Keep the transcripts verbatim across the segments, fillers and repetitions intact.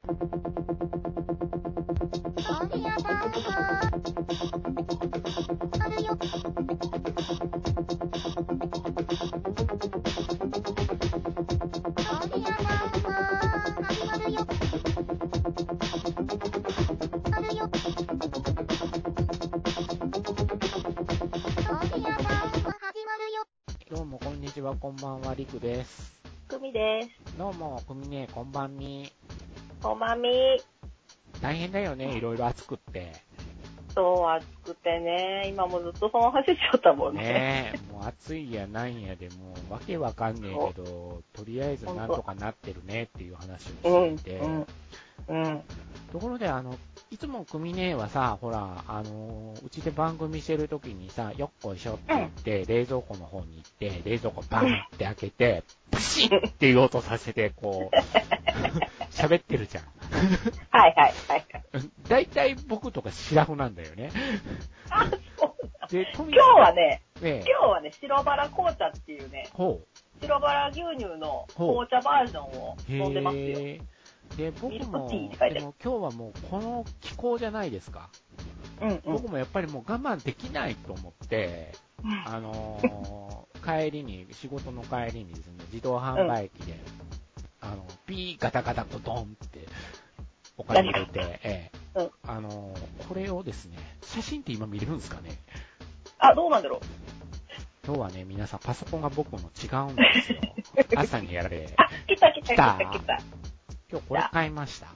どうもこんにちは、こんばんは、りくです。 くみです。 どうも、くみね、こんばんみ。 こんばんみ。 大変だよね、いろいろ暑くって。 そう、暑くてね、今もずっとその走っちゃったもんね。 ねえ、もう暑いやなんやで、もうわけわかんねえけど、とりあえずなんとかなってるねっていう話をしていて。 うん、うん。うん。 ところで、あの、いつもくみねはさ、ほら、あの、うちで番組してるときにさ、よっこいしょって言って、うん、冷蔵庫の方に行って、冷蔵庫バンって開けて、プシッっていう音させて、こう、喋ってるじゃん。 はいはいはい。 だいたい僕とかシラフなんだよね。 あ、そうだ。 で、 今日はね、 ね今日はね、白バラ紅茶っていうね、 ほう白バラ牛乳の紅茶バージョンを飲んでますよ。 へで、僕も、 でも今日はもうこの気候じゃないですか。 うんうん、 僕もやっぱりもう我慢できないと思って、あのー、帰りに、仕事の帰りにですね、自動販売機で、うん、あの、ピーガタガタとドンってお金入れて、ええ、うん、あのー、これをですね、写真って今見れるんですかね？ あ、どうなんだろう。 今日はね、皆さんパソコンが僕の違うんですよ。朝にやられ。 あ、来た来た来た来た。 今日これ買いました。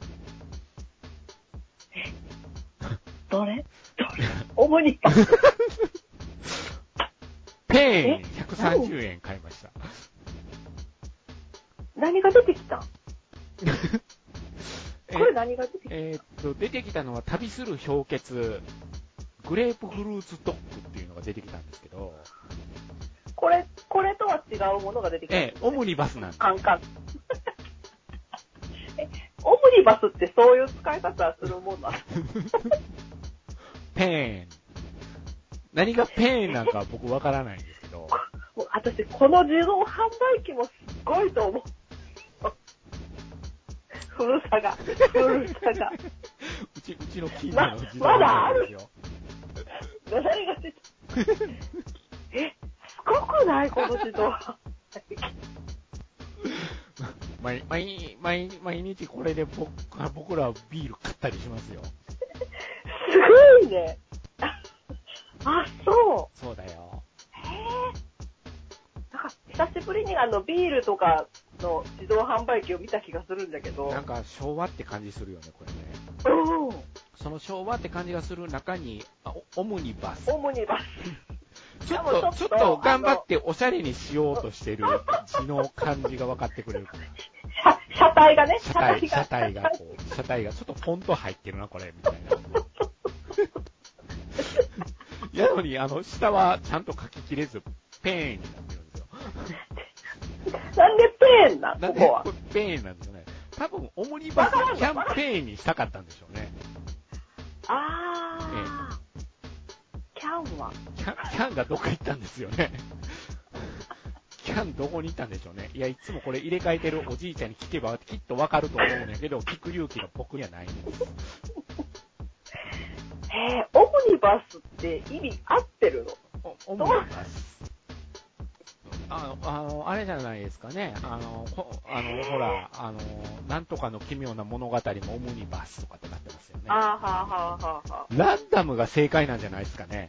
えどれどれ主にペンひゃくさんじゅうえん買いました。 何が出てきたこれ何が出てきたえー、っと、出てきたのは旅する氷結、グレープフルーツドッグっていうのが出てきたんですけど、 これ、これとは違うものが出てきたんです、ね。 ええ、オムニバスなんです。 カンカン。え、オムニバスってそういう使い方するもんなのペン。何がペンなんか僕わからないんですけど。 もう私、この自動販売機もすっごいと思う。古さが、古さが。 うち、うちの近所の自動販売機ですよ。 ま、まだある何が出てえ、すごくないこの自動販売機。 毎, 毎, 毎, 毎日これで 僕, 僕らはビール買ったりしますよ。 すごいね。あ、そう。 そうだよ。 へぇー。なんか久しぶりにあのビールとかの自動販売機を見た気がするんだけど。 なんか昭和って感じするよね、これね。 うん。 その昭和って感じがする中に、オムニバス。 オムニバス。 ちょっと、ちょっと頑張っておしゃれにしようとしてる字の感じが分かってくれるかな。 車体がね、 車体、車体がこう、車体がちょっとフォント入ってるな、これ、みたいな。やのに、あの、下はちゃんと書ききれず、ペーンになってるんですよ。 なんでペーンなんなんでここはペーンなんですよね。多分、オムニバスキャンペーンにしたかったんでしょうね。 あー。ええ、キャンはキャン、キャンがどっか行ったんですよね。キャンどこに行ったんでしょうね。いや、いつもこれ入れ替えてるおじいちゃんに聞けばきっとわかると思うんだけど、聞く勇気が僕にはないんです。 へぇ、オムニバスって意味合ってるの？ オムニバス。あの、あの、あれじゃないですかね。あの、ほあのほら、あの、なんとかの奇妙な物語もオムニバスとかってなってますよね。 あーはーはーはーはー。ランダムが正解なんじゃないですかね。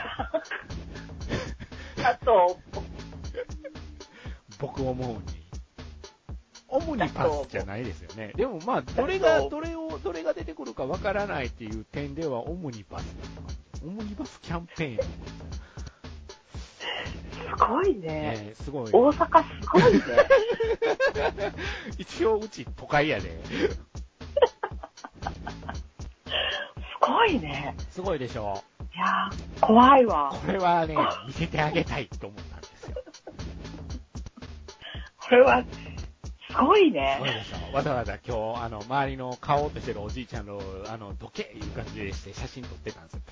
あと、 僕思うに。オムニバスじゃないですよね。でもまあ、どれが、どれを、どれが出てくるかわからないっていう点ではオムニバスなのか。オムニバスキャンペーン。 すごいね。 ね、すごい。 大阪すごいね。 一応うち都会やで。 すごいね。 すごいでしょ。 いやー、怖いわ。 これはね、見せてあげたいと思ったんですよ。 これは、すごいね。 そうでしょ。わざわざ今日、あの、周りの買おうとしてるおじいちゃんの、あの、どけいう感じでして写真撮ってたんですよ。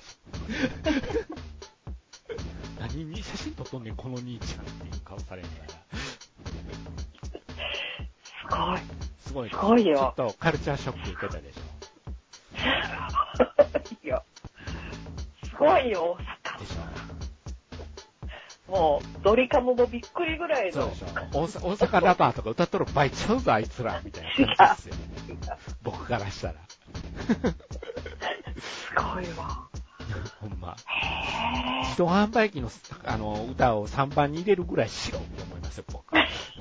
何に写真撮っとんねん、この兄ちゃんっていう顔されながら。 ごい。 すごい。 すごいよ。 ちょっとカルチャーショック受けたでしょ。いや、すごいよ、大阪。 でしょ。 もう、ドリカムもびっくりぐらいの。 そうでしょ。大阪ラバーとか歌っとる場合ちゃうぞ、あいつら、みたいな感じですよ。僕からしたら。 すごいわ。 ほんま。自動販売機の、あの、歌をさんばんに入れるぐらいしろって思いますよ、僕。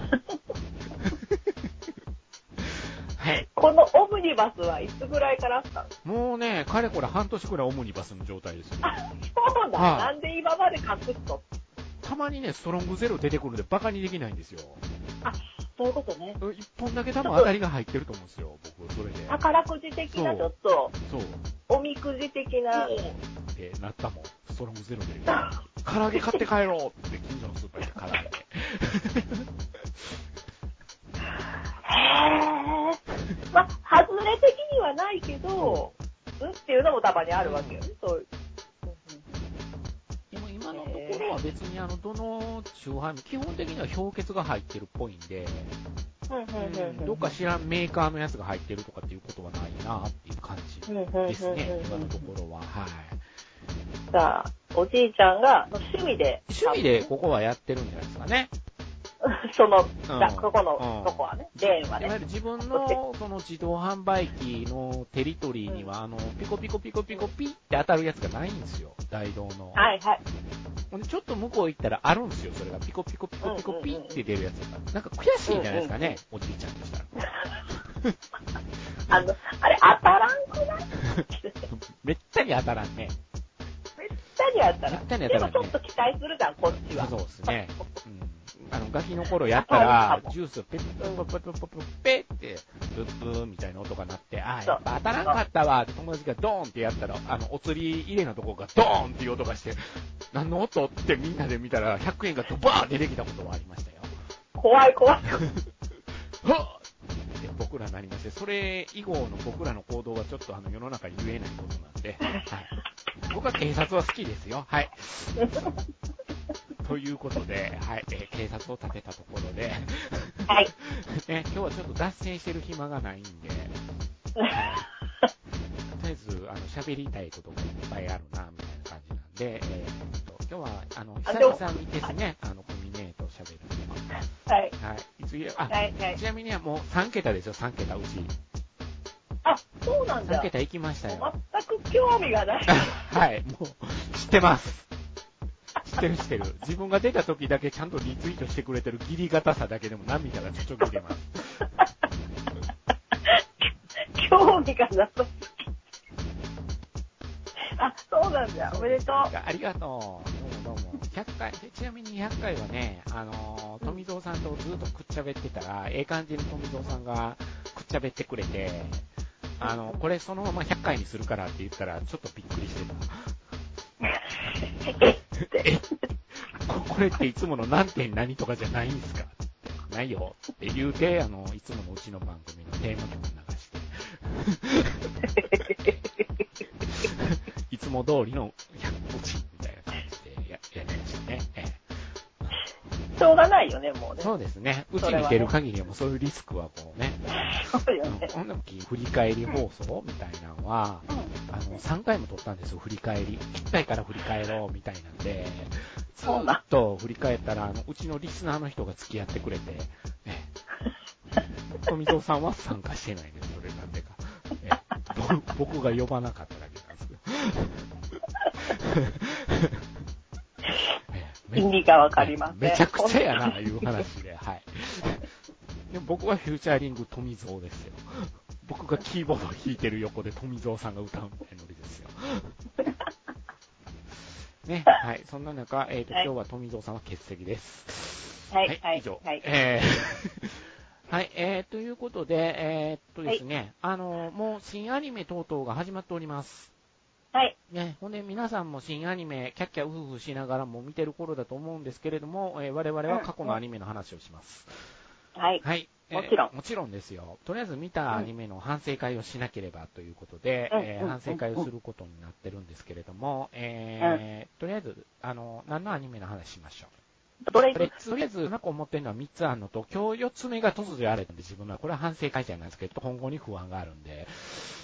はい。 このオムニバスはいつぐらいからあったの？ もうね、かれこれ半年くらいオムニバスの状態ですよ。 あ、そうだ。はあ、なんで今まで隠すと？ たまにね、ストロングゼロ出てくるんでバカにできないんですよ。 あ、そういうことね。 一本だけ多分当たりが入ってると思うんですよ、僕、それで。 宝くじ的なちょっと、 そう。 おみくじ的な。 ってなったもん、ストロングゼロで。唐揚げ買って帰ろうって近所のスーパー行って唐揚げ。 へー。まあ、外れ的にはないけど、うんっていうのもたまにあるわけよね、そういう。 でも今のところは別にあの、どの中販基本的には氷結が入ってるっぽいんで、どっか知らんメーカーのやつが入ってるとかっていうことはないなっていう感じですね、今のところは。はい。 じゃあ、おじいちゃんが趣味で。 趣味でここはやってるんじゃないですかね。 その、うん、ここの、とこはね、レーンはね。 いわゆる自分の、その自動販売機のテリトリーには、うん、あの、ピコピコピコピコピって当たるやつがないんですよ、大道の。 はいはい。 ほんで、ちょっと向こう行ったらあるんですよ、それが。ピコピコピコピコピって出るやつが。なんか悔しいんじゃないですかね、うんうんうん、おじいちゃんとしたら。 あの、あれ、当たらんくないめったに当たらんね。 めったに当たらん。 めったに当たらんね。 でもちょっと期待するじゃん、こっちは。 そうですね。うんあの、ガキの頃やったら、ジュースをペッペッペッペッペッペッペッペッって、ブッブーみたいな音が鳴って、あ、やっぱ当たらんかったわって友達がドーンってやったら、あの、お釣り入れのとこがドーンっていう音がして、何の音ってみんなで見たら、ひゃくえんがドバーって出てきたことはありましたよ。 怖い怖い。 はっって僕らなりまして、それ以後の僕らの行動はちょっとあの、世の中に言えないことなんで、はい。僕は警察は好きですよ。はい。ということで、はい、えー、警察を立てたところで、 はい。 ね、今日はちょっと脱線してる暇がないんで、はい、とりあえず、あの、喋りたいことがいっぱいあるな、みたいな感じなんで、えー、っと、今日は、あの、久々にですね、あの、コミネート喋るの。はい。 はい。いつあ、 はいはい、 ちなみにもうさん桁ですよ、さん桁、うち。 あ、そうなんだ。 さん桁行きましたよ。 全く興味がない。 はい、もう、知ってます。知ってる知ってる。自分が出た時だけちゃんとリツイートしてくれてるギリ型さだけでも涙がちょちょぎ出ます。 興味がなさすぎ。あ、そうなんだ。おめでとう。 ありがとう。どうもどうも。ひゃっかい、ちなみにひゃっかいはね、あのー、富蔵さんとずっとくっちゃべってたら、ええ感じに富蔵さんがくっちゃべってくれて、あの、これそのままひゃっかいにするからって言ったら、ちょっとびっくりしてた。えこ、これっていつもの何点何とかじゃないんすかってないよって言うて、あの、いつものうちの番組のテーマ曲流して、いつも通りのひゃっこちみたいな感じでや、やりましたね。ええ、しょうがないよね、もうね。 そうですね。うちに出る限りはもうそういうリスクはこうね。 そうよね。 この時振り返り放送みたいなのは、うん、あの、さんかいも撮ったんですよ、振り返り。いっかいから振り返ろうみたいなんで、ずーっと振り返ったら、あの、うちのリスナーの人が付き合ってくれて、ね、富蔵さんは参加してないんです、それなんでか。え僕が呼ばなかっただけなんですけど。 意味がわかりません。 めちゃくちゃやな、いう話で、はい。で僕はフューチャーリング富蔵ですよ。僕がキーボードを弾いてる横で富蔵さんが歌うみたいなノリですよ。ね、はい。そんな中、えっ、ー、と、はい、今日は富蔵さんは欠席です。 はい。 はい、以上。はい。えー、はい、えー、ということで、えー、っとですね、はい、あの、もう新アニメ等々が始まっております。 はい。 ね、ほんで皆さんも新アニメ、キャッキャウフフしながらも見てる頃だと思うんですけれども、えー、我々は過去のアニメの話をします。うん、はい。はい。 もちろん、 えー。もちろんですよ。とりあえず見たアニメの反省会をしなければということで、うんえー、反省会をすることになってるんですけれども、えーうん、とりあえず、あの、何のアニメの話しましょどれこれ、とりあえず、なんか思ってるのはみっつあるのと、今日よっつめが突如あれなんで自分のは、これは反省会じゃないですけど、今後に不安があるんで。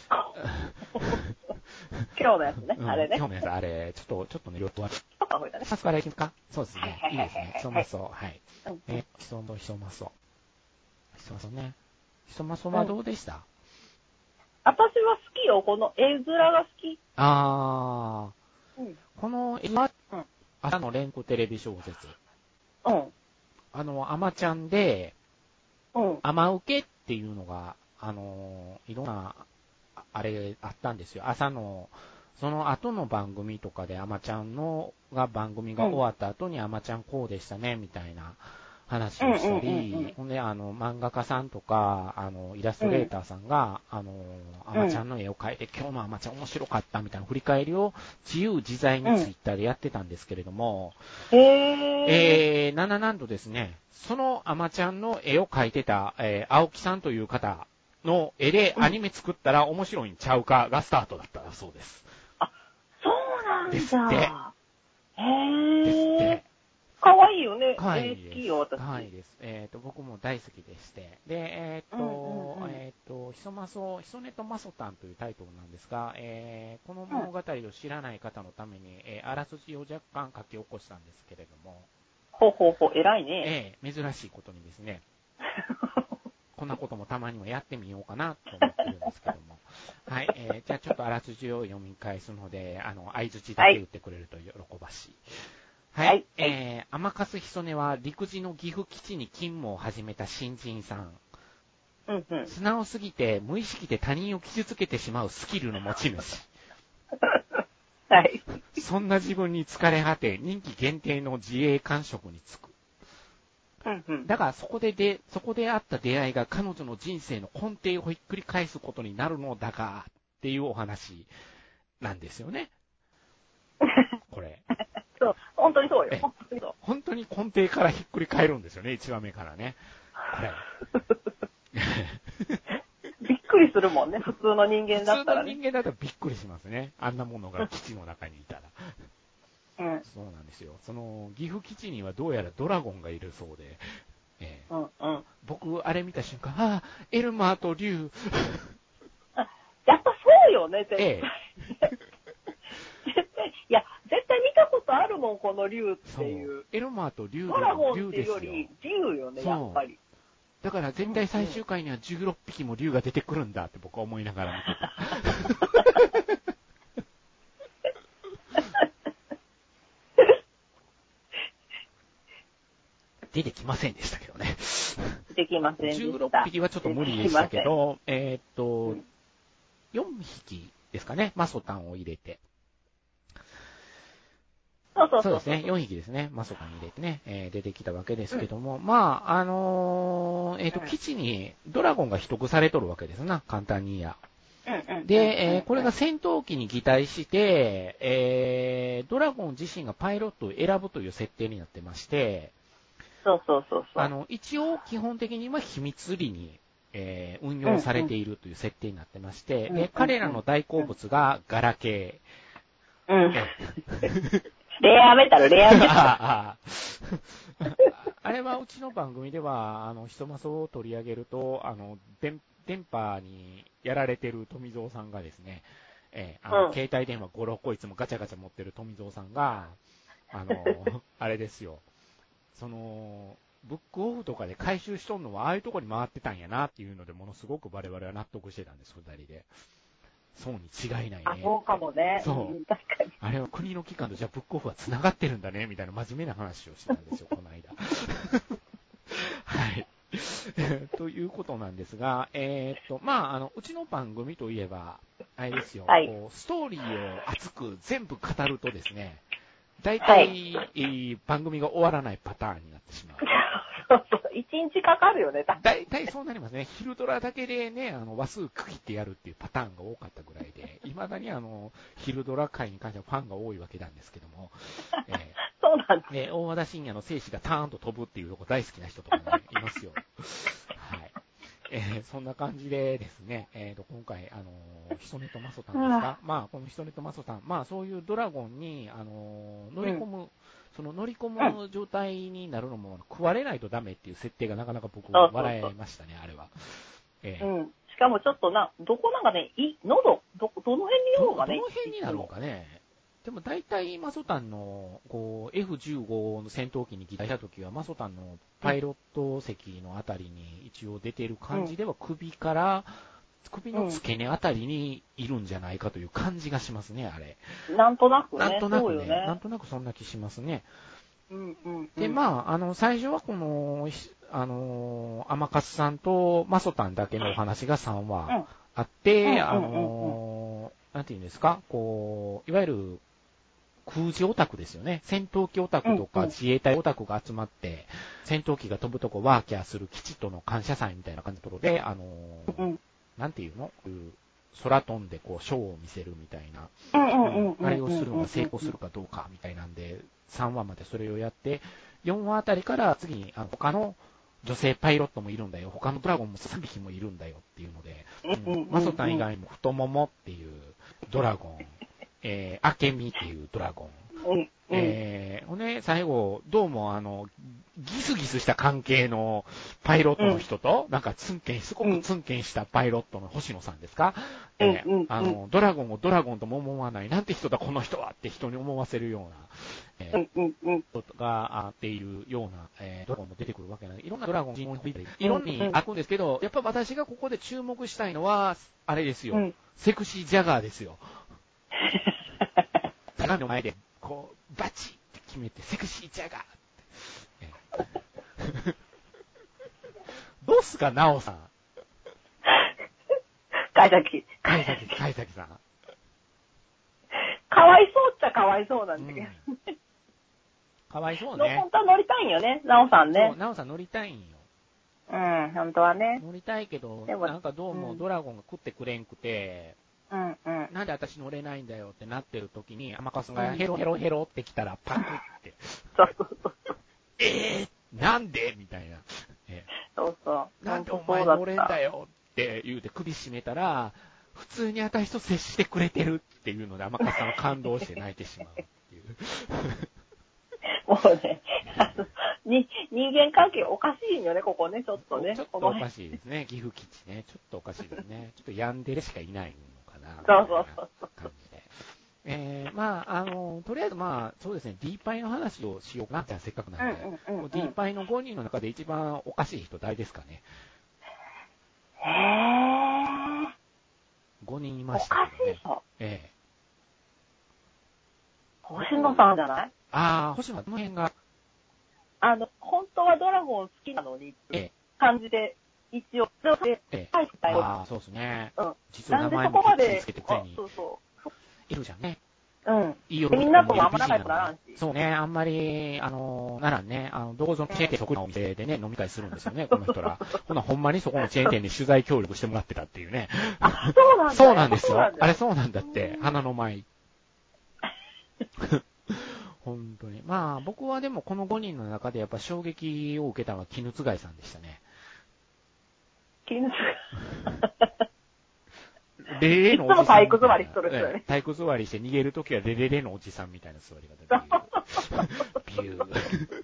今日のやつね、 うん、 あれね。 今日のやつ、あれ、ちょっと、ちょっとね、よっとは。 あ、ほいだね。 さすからいきますか？そうですね。いいですね。ひそまそ、はい。 うんえ、ひそまそ、ひそまそ。ひそまそね。ひそまそはどうでした？ 私は好きよ、この絵面が好き。 あー、 うん。 この絵は、 うん。 朝の連呼テレビ小説。 うん。 あの、アマちゃんで、 うん。 アマ受けっていうのが、あの、いろんな、あれ、あったんですよ。朝の、その後の番組とかで、アマちゃんの、が番組が終わった後に、アマちゃんこうでしたね、みたいな話をしたうんうんうんうんり、ほんで、あの、漫画家さんとか、あの、イラストレーターさんが、あの、アマちゃんの絵を描いて、今日のアマちゃん面白かったみたいな振り返りを自由自在にツイッターでやってたんですけれども、 へー。 えー、なななんとですね、そのアマちゃんの絵を描いてた、えー、青木さんという方の絵でアニメ作ったら面白いんちゃうかがスタートだったそうです。 あ、そうなんだ。 ですって。 へー。 ですって。 かわいいよね。 かわいいえー、 です。 好きよ、私。 かわいいです。えっ、ー、と、僕も大好きでして。で、えっ、ー、と、 うんうんうん、 えっ、ー、と、ひそまそ、ひそねとまそたんというタイトルなんですが、えー、この物語を知らない方のために、えー、あらすじを若干書き起こしたんですけれども、 ほうほうほう、偉いね。 えー、珍しいことにですね、こんなこともたまにはやってみようかなと思ってるんですけども。はい、えー、じゃあちょっとあらすじを読み返すので、あの、相槌だけ打ってくれると喜ばしい。はい、はい、えー、天粕ひそねは陸自の岐阜基地に勤務を始めた新人さん。 うんうん。 素直すぎて無意識で他人を傷つけてしまうスキルの持ち主。 はい。 そんな自分に疲れ果て、任期限定の自衛官職に就く。 うんうん、 だがそこでで、そこであった出会いが彼女の人生の根底をひっくり返すことになるのだが、っていうお話なんですよね。これ。 そう、本当にそうよ。本当にそう。 本当に根底からひっくり返るんですよね、いちわめからね。これ。 びっくりするもんね、普通の人間だったらね。 普通の人間だったらびっくりしますね。あんなものが基地の中にいたら。 うん、 そうなんですよ。その、岐阜基地にはどうやらドラゴンがいるそうで、えーうんうん、 僕、あれ見た瞬間、ああ、エルマーとリュウ。 やっぱそうよね、絶対。 ええ、 絶対、いや、絶対見たことあるもん、この竜っていう。 エルマーとリュウドラゴンっていうですよ。 より竜よね、やっぱり。 だから絶対最終回にはじゅうろっぴきも竜が出てくるんだって僕は思いながら見てた。出てきませんでしたけどね。 できませんでした。 じゅうろっぴきはちょっと無理でしたけど、えー、っと、うん、よんひきですかね、マソタンを入れて。 そうそうそうそう。 そうですね、よんひきですね、マソタン入れてね、えー、出てきたわけですけども、うん、まあ、あのー、えー、っと、基地にドラゴンが秘匿されとるわけですな、簡単に言や。で、えー、これが戦闘機に擬態して、えー、ドラゴン自身がパイロットを選ぶという設定になってまして、 そうそうそうそう。 あの、一応基本的には秘密裏に、えー、運用されているという設定になってまして、うんうん、で、彼らの大好物がガラケー。うん。レアメタル、レアメタル。 あ, あれはうちの番組では、あの、ひとまそを取り上げると、あの、電電波にやられてる富蔵さんがですね、えー、あの、うん、携帯電話ご、ろっこいつもガチャガチャ持ってる富蔵さんが、あの、あれですよ、その、ブックオフとかで回収しとんのはああいうとこに回ってたんやなっていうので、ものすごく我々は納得してたんです、二人で。そうに違いないね。 あ、そうかもね。 そう。 うん、確かに。 あれは国の機関とじゃあブックオフは繋がってるんだね、みたいな真面目な話をしてたんですよ、この間。はい。ということなんですが、えー、っと、まあ、あの、うちの番組といえば、あれですよ、はい、こうストーリーを熱く全部語るとですね、大体、はい、番組が終わらないパターンになってしまう。 そうそう、一日かかるよね、 大体そうなりますね。昼ドラだけでね、あの、話数区切ってやるっていうパターンが多かったぐらいで、未だにあの、昼ドラ界に関してはファンが多いわけなんですけども、 えー、そうなんです。 えー、大和田信也の精子がターンと飛ぶっていうとこ大好きな人とかね、いますよ。はい。えー、そんな感じでですね、えーと、今回、あのー、ヒソネとマソタンですか、まあ、このヒソネとマソタン、まあ、そういうドラゴンに、あのー、乗り込む、うん、 その乗り込む状態になるのも食われないとダメっていう設定がなかなか僕笑いましたね、あれは。ええ、 うん。しかもちょっとな、どこなんかね、い、喉、ど、どの辺に言うのかね。 どの辺になるのかね。でも大体マソタンのこう エフじゅうご の戦闘機に機体したときはマソタンのパイロット席のあたりに一応出てる感じでは首から首の付け根あたりにいるんじゃないかという感じがしますね、あれ。 なんとなくね。 なんとなくね、 そうよね。 なんとなくそんな気しますね。 うんうんうん、 で、まあ、あの、最初はこの、あの、アマカスさんとマソタンだけのお話がさんわあって、あの、なんていうんですか、こう、いわゆる空自オタクですよね。戦闘機オタクとか自衛隊オタクが集まって、戦闘機が飛ぶとこワーキャーする基地との感謝祭みたいな感じのところで、あの、うん、なんていうの空飛んでこう、ショーを見せるみたいな、あれをするのが成功するかどうかみたいなんで、さんわまでそれをやって、よんわあたりから次にあの他の女性パイロットもいるんだよ、他のドラゴンもさんびきもいるんだよっていうので、うん、マソタン以外も太ももっていうドラゴン、えー、アケミっていうドラゴン、うん、えー、ね、最後、どうもあの、ギスギスした関係のパイロットの人と、うん、なんかツンケン、すごくツンケンしたパイロットの星野さんですか、うん、えー、あの、ドラゴンをドラゴンとも思わない、なんて人だこの人はって人に思わせるような、えー、うんうん、があっているような、えー、ドラゴンも出てくるわけなので、いろんなドラゴン、いろんなにあるんですけど、やっぱ私がここで注目したいのは、あれですよ、うん、セクシージャガーですよ。鏡の前で、こう、バチって決めて、セクシージャガーって。えー、どうすか、ナオさん。 かいさき。 かいさき、かいさきさん。 かわいそうっちゃかわいそうなんだけど。うん、 かわいそうね。 本当は乗りたいんよね、ナオさんね。 そう、ナオさん乗りたいんよ。 うん、本当はね。 乗りたいけど、なんかどうもドラゴンが食ってくれんくて、うんうん、なんで私乗れないんだよってなってる時に、アマカスがヘロヘロヘロってきたらパクって。 そうそうそう。 えー、なんでみたいな。えー、そうそう。 なんでお前乗れんだよって言うて首絞めたら、普通に私と接してくれてるっていうので、アマカスさんは感動して泣いてしまうっていう。 もうね、あのに人間関係おかしいよね、ここね、ちょっとね。 ちょっとおかしいですね、岐阜基地ね。ちょっとおかしいですね。ちょっとヤンデレしかいないのかな。 そうそうそうそう。 感じで。えー、まあ、あの、とりあえずまあ、そうですね、D パイの話をしようかな、じゃあせっかくなんで。うんうんうんうん、D パイのごにんの中で一番おかしい人誰ですかね。 へー。 ごにんいましたけどね。 おかしい人。 ええー。星野さんじゃない？ ああ、星野、この辺が。 あの、本当はドラゴン好きなのに、ええ、感じで、一応、で、 ええ、ああ、そうですね。 うん。 実は名前もきっちりつけてくれに。 そうそう。 いるじゃんね。 うん。 いいよ。 みんなともあんま仲良くならんし。 そうね、あんまり、あの、ならね、あの、どうぞチェーン店、そこのお店でね、飲み会するんですよね、この人ら。ほな、ほんまにそこのチェーン店に取材協力してもらってたっていうね。 あ、そうなんだ。 そうなんですよ。あれそうなんだって、花の舞。本当に。まあ、僕はでもこのごにんの中でやっぱ衝撃を受けたのは絹津貝さんでしたね。 絹津レレレのおじさん。 いつも体育座りしとる人ね。 体育座りして逃げるときはレレレのおじさんみたいな座り方で。ビュー。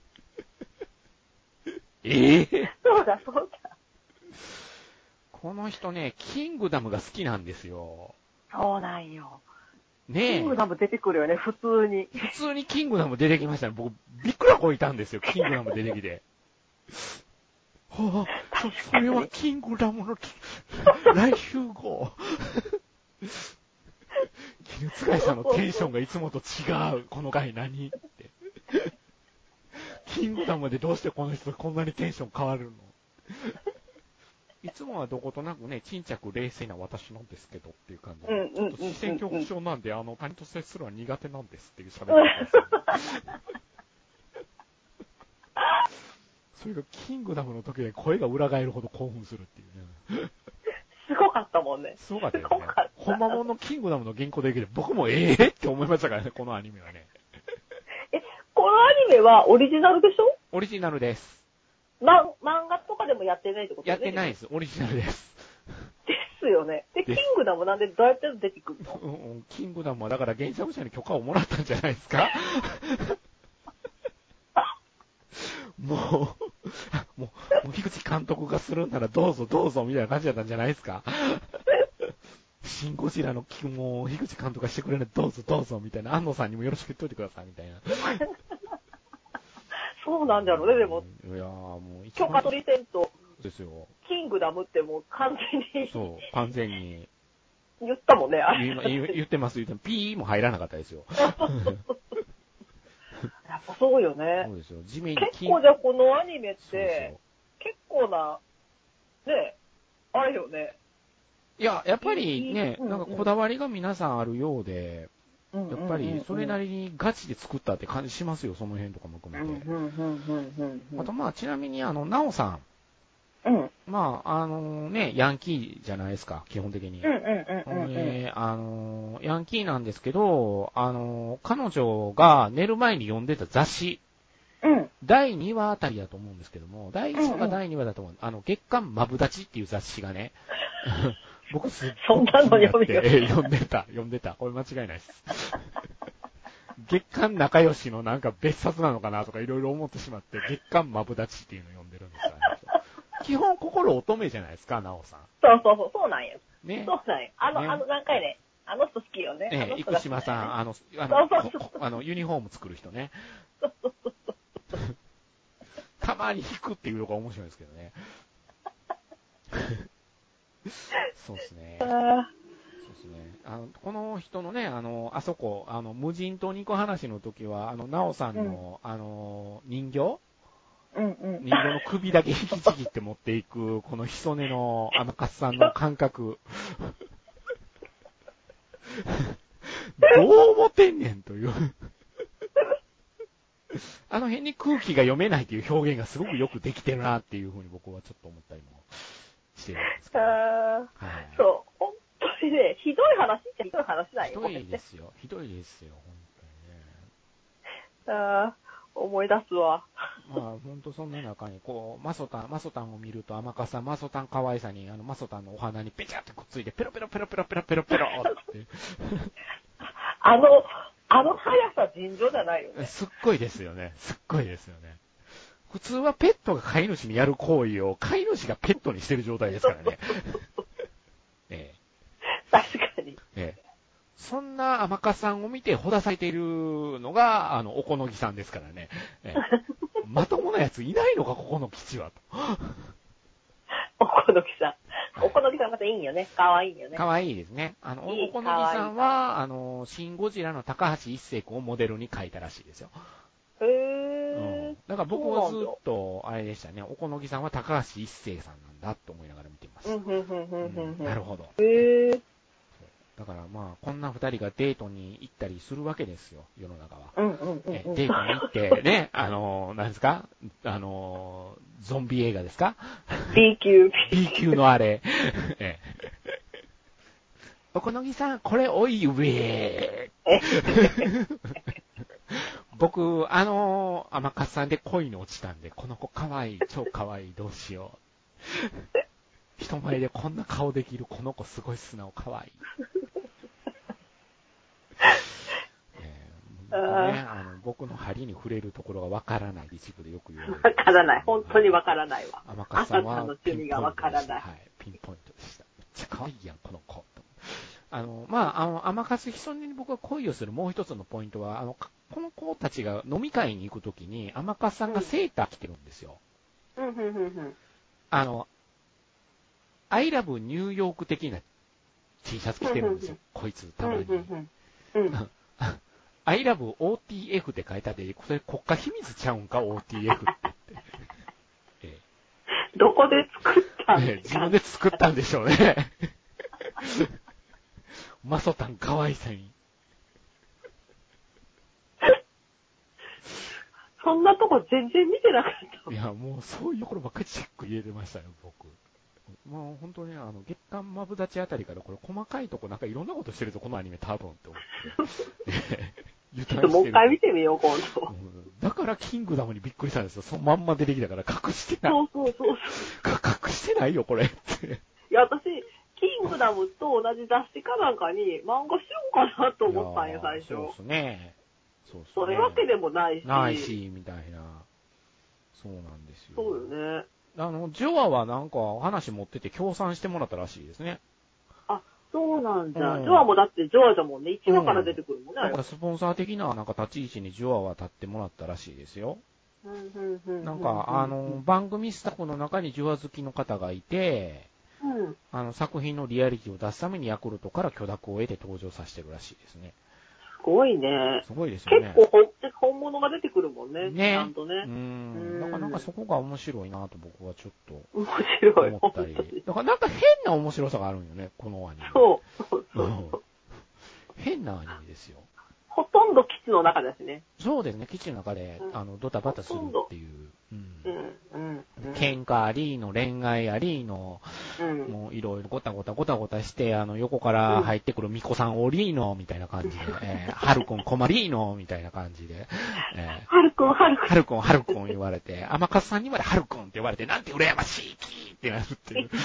ええー、 そうだ、そうだ。 この人ね、キングダムが好きなんですよ。 そうなんよ。 ねえ。 キングダム出てくるよね、普通に。 普通にキングダム出てきましたね。僕、びっくらこいたんですよ、キングダム出てきて。はあ、そ、それはキングダムの来週号。絹津貝さんのテンションがいつもと違う。この回何って。キングダムでどうしてこの人こんなにテンション変わるの？いつもはどことなくね、沈着冷静な私なんですけどっていう感じで、ちょっと視線恐怖症なんで、あの、他人と接するのは苦手なんですっていう喋り方ですよね。それがキングダムの時で声が裏返るほど興奮するっていうね。 すごかったもんね。 すごかったよね。ほんまもんのキングダムの原稿できて、僕もええー、って思いましたからね、このアニメはね。 え、このアニメはオリジナルでしょ？ オリジナルです。 ま、漫画とかでもやってないってことですね。やってないです。オリジナルです。 ですよね。で、キングダムなんでどうやって出てくるの？ うん、キングダムはだから原作者に許可をもらったんじゃないですか？ もう、もう、もう樋口監督がするんならどうぞどうぞみたいな感じだったんじゃないですか。シン・ゴジラの気も樋口監督がしてくれるんでどうぞどうぞみたいな、安野さんにもよろしく言っといてくださいみたいな。 そうなんだろうね、でも。 いやーもう許可取りせんと。 ですよ。 キングダムってもう完全に。 そう、完全に。 言ったもんね、あれ。 言, 言ってます、言ってます。ピーも入らなかったですよ。 やっぱそうよね。 そうですよ。地面に結構じゃあこのアニメって、結構な、ね、あれよね。 いや、やっぱりね、なんかこだわりが皆さんあるようで、やっぱりそれなりにガチで作ったって感じしますよ、その辺とかも含めて。あとまあ、ちなみにあの、ナオさん。うん。まあ、あのね、ヤンキーじゃないですか、基本的に。うんうんうんうん、えー、あのヤンキーなんですけど、あの彼女が寝る前に読んでた雑誌。うん。だいにわあたりだと思うんですけども、だいいちわかだいにわだと思う。うんうん、あの、月刊マブダチっていう雑誌がね、僕すっごい気になって、読んでた、読んでた。これ間違いないです。月刊仲良しのなんか別冊なのかなとかいろいろ思ってしまって、月刊マブダチっていうのを読んでるんですよね。基本心乙女じゃないですか、ナオさん。 そうそうそう、そうなんよ。ね。そうなんよ。あの、ね、あの、何回ね、あの人好きよね。 ね、生島さん、あの、あの、そうそうそうあの、ユニフォーム作る人ね。そうそうそうそうたまに引くっていうのが面白いですけどね。そうですね。そうですね。あの、この人のね、あの、あそこ、あの、無人島に行く話の時は、あの、ナオさんの、うん、あの、人形うんうん、人形の首だけ引きちぎって持っていく、このヒソネの甘かすさんの感覚。どう思ってんねんという。あの辺に空気が読めないという表現がすごくよくできてるなっていうふうに僕はちょっと思ったりもしてるんですけど。はい、 そう、本当にね、ひどい話ってひどい話だよ。 ひどいですよ、ひどいですよ、本当にね。あ思い出すわ。 まあ、ほんとそんな中に、こう、マソタン、マソタンを見ると甘かさ、マソタン可愛さに、あの、マソタンのお花にペチャってくっついて、ペロペロペロペロペロペロペロって。 あの、あの速さ尋常じゃないよね。 すっごいですよね。すっごいですよね。普通はペットが飼い主にやる行為を、飼い主がペットにしてる状態ですからね。ええ、 確かに。 ええ、そんな甘かさんを見てほだされているのが、あの、おこのぎさんですからね。ええ、まともなやついないのか、ここの基地は。とおこのぎさん。おこのぎさんまたいいんよね。かわいいよね。 かわいいですね。あの、いいおこのぎさんは、あの、シン・ゴジラの高橋一生君をモデルに描いたらしいですよ。 へー。 うん。だから僕はずっと、あれでしたね。おこのぎさんは高橋一生さんなんだと思いながら見てます。 うん、うん、うん、うん。 なるほど。 へー。 だからまあ、こんな二人がデートに行ったりするわけですよ、世の中は。 うんうんうんうん、 えデートに行って、ね、あのー、何ですかあのー、ゾンビ映画ですか ?B 級。 B 級のあれ。えおこのぎさん、これおい上。僕、あのー、甘かさんで恋に落ちたんで、この子かわいい、超かわいい、どうしよう。人前でこんな顔できるこの子すごい素直かわいい。えーね、あの僕の針に触れるところがわからない一部でよく言われる。 わからない。本当にわからないわ。 甘かさんはの趣味がわからない。 はい、ピンポイントでした。めっちゃ可愛いやん、この子。あの、まあ、あの、甘かすひそねに僕が恋をするもう一つのポイントは、あの、この子たちが飲み会に行くときに、甘かさんがセーター着てるんですよ。 うん、うん、うん、うん。 あの、アイラブニューヨーク的な T シャツ着てるんですよ。こいつ、たまに。アイラブ オーティーエフ って書いてあって、それ国家秘密ちゃうんか オーティーエフ って言って。ええ、どこで作ったんですか、 自分で作ったんでしょうね。マソタン可愛さに。 そんなとこ全然見てなかった。 いや、もうそういうところばっかりチェック入れてましたよ、僕。もう本当にあの、月刊マブダチあたりからこれ細かいとこなんかいろんなことしてるぞ、このアニメ多分って思って。 ちょっともう一回見てみよう、今度。 うん、だからキングダムにびっくりしたんですよ。そのまんま出てきたから隠してない。 そうそうそう隠してないよ、これって。 いや、私、キングダムと同じ雑誌かなんかに漫画しようかなと思ったんよ、最初。 そうですね。そうですね。 それわけでもないし。 ないし、みたいな。 そうなんですよ。 そうよね。 あの、ジョアはなんか話持ってて協賛してもらったらしいですね。 あ、そうなんだ。 うんジョアもだってジョアじゃもんね。いちわから出てくるもんね。 だからスポンサー的ななんか立ち位置にジョアは立ってもらったらしいですよ。なんか、あの、番組スタッフの中にジョア好きの方がいて、うん、あの、作品のリアリティを出すためにヤクルトから許諾を得て登場させてるらしいですね。 すごいね。 すごいですよね。 結構本物が出てくるもんね。 ね。 ちゃんとね。 うん。だからなんかそこが面白いなと僕はちょっと面白い思ったり。だからなんか変な面白さがあるんよね、このアニメ。 そう。そうそう、うん、 変なアニメですよ。 ほとんど基地の中ですね。 そうですね、基地の中で、うん、あの、ドタバタするっていう。うんうんうん、 喧嘩ありの、恋愛ありの、うん、もういろいろごたごたごたごたして、あの、横から入ってくるミコさんおりーの、みたいな感じで、うん、えー、ハルくん困りーの、みたいな感じで、えー、 ハルくん、ハルくん。 ハルくん、ハルくん言われて、甘かさんにまでハルくんって言われて、なんて羨ましいきーってなるっていう。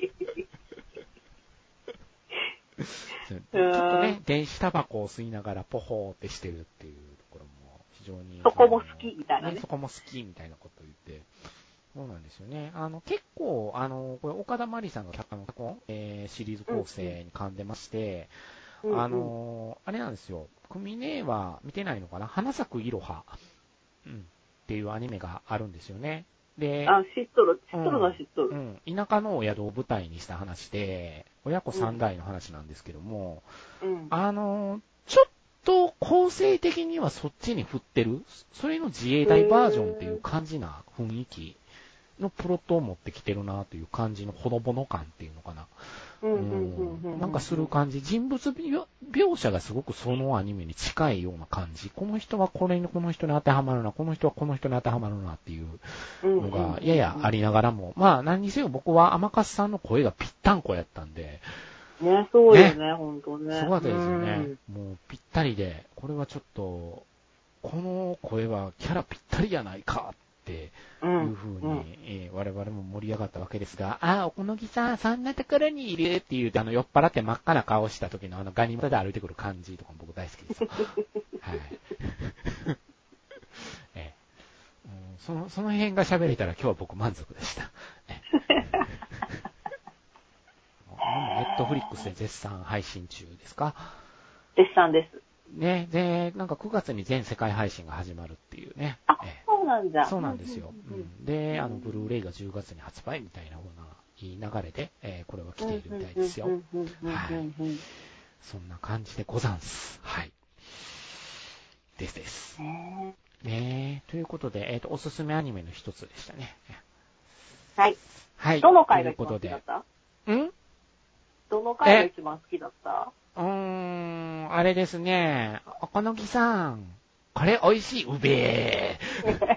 ちょっとね、電子タバコを吸いながらポホーってしてるっていうところも非常に。 そこも好きみたいなね。 ね、そこも好きみたいなことを言って。そうなんですよね。あの、結構、あの、これ岡田真理さんが脚本、えー、シリーズ構成に噛んでまして、うんうん、あの、あれなんですよ。組ねは見てないのかな花咲くいろは、うん、っていうアニメがあるんですよね。で、 あ、知っとる、知っとるな、知っとる。 うん。田舎のお宿を舞台にした話で、親子三代の話なんですけども、うん、あの、ちょっと構成的にはそっちに振ってる、それの自衛隊バージョンっていう感じな雰囲気のプロットを持ってきてるなという感じのほのぼの感っていうのかな。なんかする感じ、人物描写がすごくそのアニメに近いような感じ。この人はこれに、この人に当てはまるな、この人はこの人に当てはまるなっていうのがややありながらも、まあ何にせよ僕は甘かすさんの声がぴったんこやったんで。 ね、そうよね、ほんとね。 すごかったですよね。もうぴったりで、これはちょっと、この声はキャラぴったりやないかっていう風に、うんうんえー、我々も盛り上がったわけですが、ああ、おこのぎさん、そんなところにいるっていう、あの、酔っ払って真っ赤な顔した時のあのガニ股で歩いてくる感じとかも僕大好きです。はい。えーうん、その、その辺が喋れたら今日は僕満足でした。ネットフリックスで絶賛配信中ですか？ 絶賛です。 ね、で、なんかくがつに全世界配信が始まるっていうね。 あ、そうなんだ。 そうなんですよ。うん、で、あの、ブルーレイがじゅうがつに発売みたいな風ないい流れで、えー、これは来ているみたいですよ。はい。そんな感じでござんす。はい。ですです。ねえ、ということで、えっと、おすすめアニメの一つでしたね。 はい。 はい。 どの回が一番好きだった？ ん？ どの回が一番好きだった？ うーん、あれですね。おこのぎさん、これ美味しい、うべー。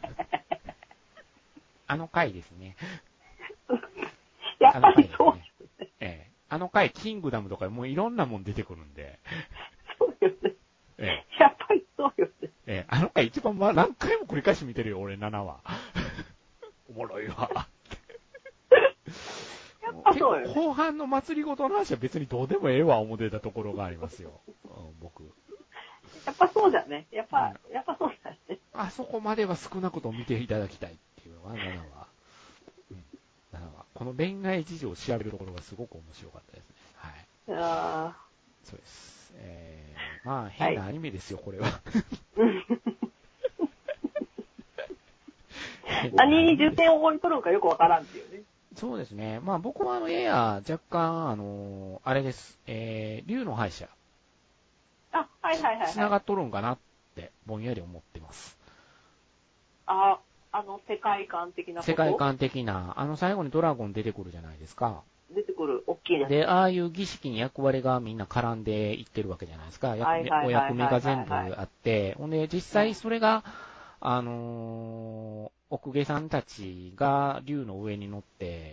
あの回ですね。 やっぱりそうですね。 ええ。あの回、キングダムとかもういろんなもん出てくるんで。 そうよね。 ええ。 やっぱりそうよね。 ええ。あの回一番、まあ、何回も繰り返し見てるよ、俺ななわ。おもろいわ。そうよね、後半の祭りごとの話は別にどうでもええわ思ってたところがありますよ、うん、僕。 やっぱそうだね。やっぱ、うん、やっぱそうだね。 あそこまでは少なくとも見ていただきたいっていうのは、ななわ。うん、ななわ。この恋愛事情を調べるところがすごく面白かったですね。はい。 あそうです。えー、まあ変なアニメですよ、はい、これは。 何に重点を置いとるのかよくわからんっていうね。 そうですね。まあ僕はあの、やや若干、あの、あれです。えー、竜の歯医者。 あ、はいはいはい、はい。 繋がっとるんかなって、ぼんやり思ってます。 あ、あの、世界観的なこと？ 世界観的な、あの最後にドラゴン出てくるじゃないですか。 出てくる、大きいやつ。 で、ああいう儀式に役割がみんな絡んでいってるわけじゃないですか。お役目が全部あって、ほんで、実際それが、あのー、奥下さんたちが竜の上に乗って、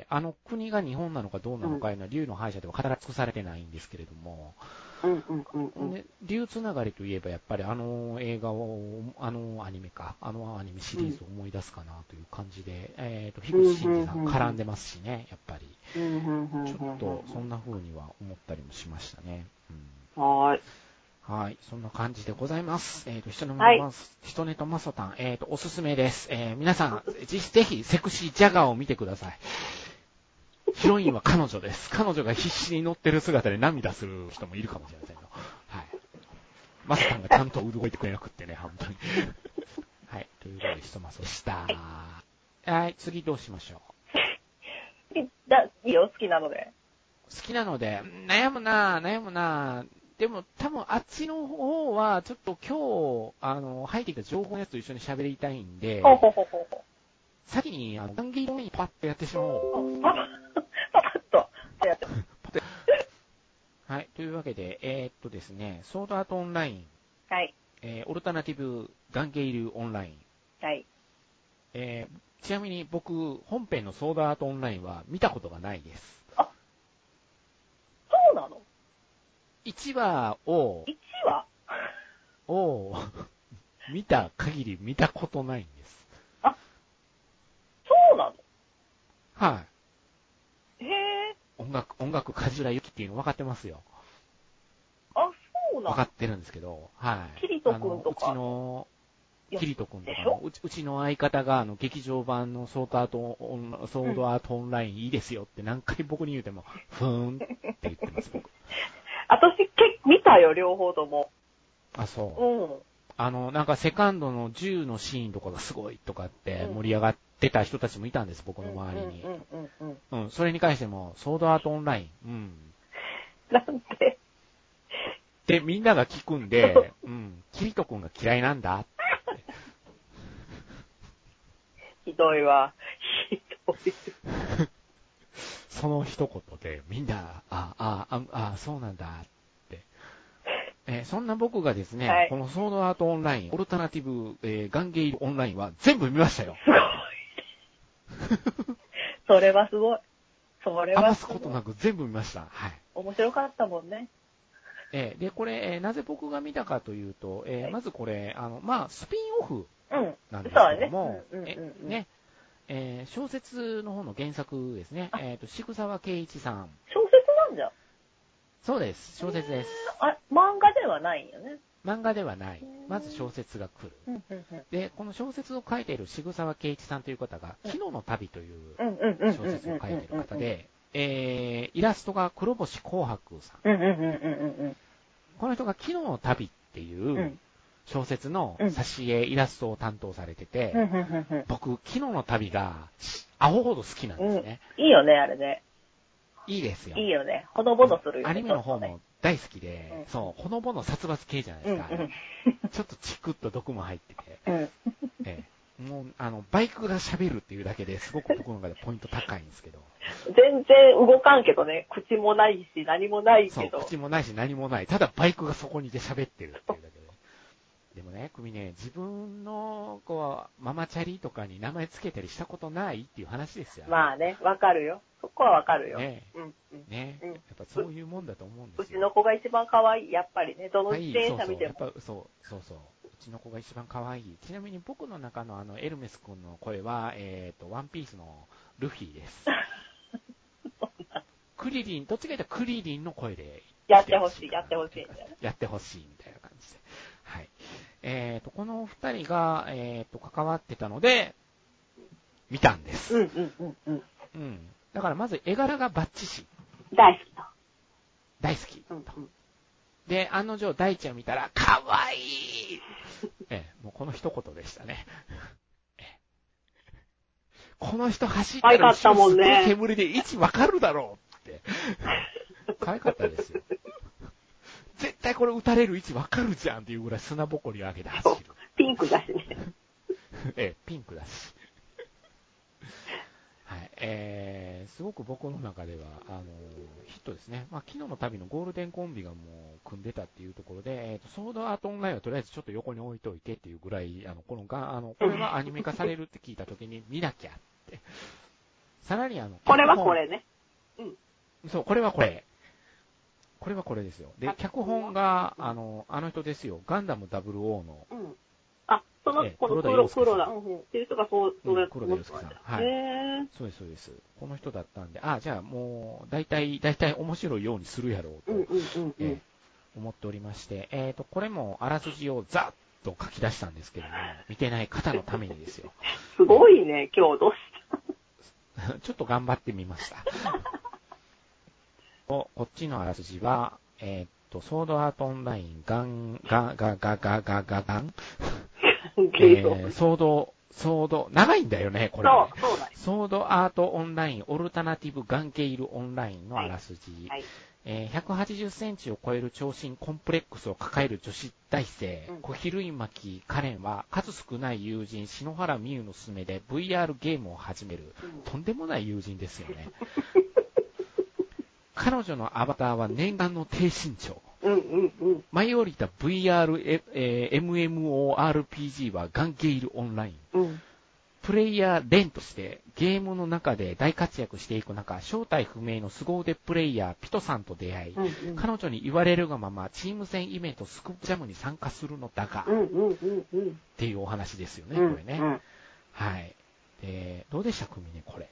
あの国が日本なのかどうなのかいうのは竜の歯医者では語ら尽くされてないんですけれども、 うんうんうんうん、 で竜つながりといえばやっぱりあの映画を、あのアニメか、あのアニメシリーズを思い出すかなという感じで、うん、えっと、樋口真嗣さん絡んでますしね、やっぱり。ちょっとそんな風には思ったりもしましたね。 うん、はーい。 はい。そんな感じでございます。えっ、ー、と、人のまま、人ネとマソタン、えっ、ー、と、おすすめです。えー、皆さん、ぜひ、セクシージャガーを見てください。ヒロインは彼女です。彼女が必死に乗ってる姿で涙する人もいるかもしれませんよ。はい。マソタンがちゃんと動いてくれなくってね、本当に。はい。ということで、ひとまそでした。はい。次どうしましょう。いいよ、好きなので。 好きなので、悩むなぁ、悩むなぁ。でも多分あっちの方はちょっと今日あの入ってきた情報のやつと一緒に喋りたいんで、 ほうほうほうほう先にあの談義にパッとやってしまおう。 パパッとやってはい。というわけで、えー、っとですね、ソードアートオンライン、 はい。 えー、オルタナティブガンゲイルオンライン、 はい。 えー、ちなみに僕本編のソードアートオンラインは見たことがないです。 あ、そうなの？ いちわを、 いちわを見た限り見たことないんです。 あ、そうなの？ はい。 へえ。 音楽、音楽、かじらゆきっていうの分かってますよ。 あ、そうなの？ 分かってるんですけど、はい。 キリト君とか。 うちの、キリト君とかのうち、うちの相方が、あの、劇場版のソードアートオン、ソードアートオンラインいいですよって何回僕に言うても、ふーんって言ってます、僕。 私、け、見たよ、両方とも。 あ、そう。 うん。 あの、なんかセカンドの銃のシーンとかがすごいとかって盛り上がってた人たちもいたんです、僕の周りに。 うんうんうんうん。それに関しても、ソードアートオンライン。うん。 なんでで、みんなが聞くんで、うん。キリト君が嫌いなんだって。 ひどいわ。ひどい。 その一言で、みんな、あ、あ、あ、あ、そうなんだって。えー、そんな僕がですね、はい、このソードアートオンライン、オルタナティブ、えー、ガンゲイルオンラインは全部見ましたよ。 すごい。それはすごい。それは余すことなく全部見ました。はい。 面白かったもんね。 えー、で、これ、えー、なぜ僕が見たかというと、えーはい、まずこれ、あの、まあ、スピンオフなんですけども、うん、ね、え、ね、えー、小説の方の原作ですね。えっ、ー、と、渋沢圭一さん。 小説なんじゃ。 そうです。小説です。 あ、漫画ではないんよね。 漫画ではない。まず小説が来る。で、この小説を書いている渋沢圭一さんという方が、昨日の旅という小説を書いている方で、えー、イラストが黒星紅白さん。この人が昨日の旅っていう小説の挿絵イラストを担当されてて、僕、昨日の旅がアホほど好きなんですね。 いいよね、あれね。 いいですよ。 いいよね。ほのぼのするよね。 アニメの方も大好きで、うん、そう、ほのぼの殺伐系じゃないですか。うんうん、ちょっとチクッと毒も入ってて、うんええ、もう、あの、バイクが喋るっていうだけですごく僕の中でポイント高いんですけど。 全然動かんけどね、口もないし何もないけど。 そう、口もないし何もない。ただバイクがそこにいて喋ってるっていうだけで。でもね、組ね、自分の、こう、ママチャリとかに名前つけたりしたことないっていう話ですよ。 まあね、わかるよ。そこはわかるよ。 ね、 うん、 ね、うん、やっぱそういうもんだと思うんですよ。 うちの子が一番可愛い、やっぱりね、どの自転車見ても。 はい、そうそう、やっぱそう、そうそう。うちの子が一番可愛い。ちなみに僕の中のあの、エルメス君の声は、えっと、ワンピースのルフィです。クリリン、どっちか言ったらクリリンの声でやってほしい、やってほしい。 やってほしいみたいな感じで。はい。えっと、この二人が、えっと、関わってたので、見たんです。 うんうんうんうん。 うん。だからまず絵柄がバッチシ。 大好きと。 大好き。 うんうん、 で、案の定大ちゃん見たら、かわいいええ、もうこの一言でしたね。この人走ったら後ろすっごい煙で位置わかるだろうって。可愛かったですよ。絶対これ撃たれる位置わかるじゃんっていうぐらい砂ぼこりを上げて走る。 ピンクだしね。 ええ、ピンクだし。はい、えー、すごく僕の中では、あのー、ヒットですね。まあ、昨日の旅のゴールデンコンビがもう組んでたっていうところで、えーと、ソードアートオンラインはとりあえずちょっと横に置いといてっていうぐらい、あの、このが、あの、これはアニメ化されるって聞いたときに見なきゃって。さらにあの、 これはこれね。 うん。そう、これはこれ。これはこれですよ。で、脚本が、あの、あの人ですよ。ガンダムダブルオーの。 うん。あ、その、この黒田、黒田、うん、っていう人がそう、それ、 黒田洋介さん。はい。そうです、そうです。この人だったんで、あ、じゃあもう、大体、大体面白いようにするやろうと。 うんうんうん、うん。 思っておりまして、えっと、これもあらすじをざっと書き出したんですけども、見てない方のためにですよ。 すごいね、今日どうしたちょっと頑張ってみました。こっちのあらすじは、えっと、ソードアートオンライン、ガン、ガ、ガ、ガ、ガ、ガ、ガ、ガンえー、ソード、ソード、長いんだよね、これ、ね。 そう、そうだよ。 ソードアートオンライン、オルタナティブガンゲイルオンラインのあらすじ。はいはい、えー、ひゃくはちじゅっセンチを超える長身コンプレックスを抱える女子大生、うん、小比類巻カレンは数少ない友人、篠原美優の勧めで ブイアール ゲームを始める、うん。とんでもない友人ですよね。彼女のアバターは念願の低身長。うんうんうん、舞い降りた ブイアール、えー、エムエムオーアールピージー はガンゲイルオンライン。うん、プレイヤーレンとしてゲームの中で大活躍していく中、正体不明の凄腕プレイヤーピトさんと出会い、うんうん、彼女に言われるがままチーム戦イベントスクープジャムに参加するのだが、うんうんうんうん、っていうお話ですよね、これね。うんうん、はい。で、どうでしたくみね、これ。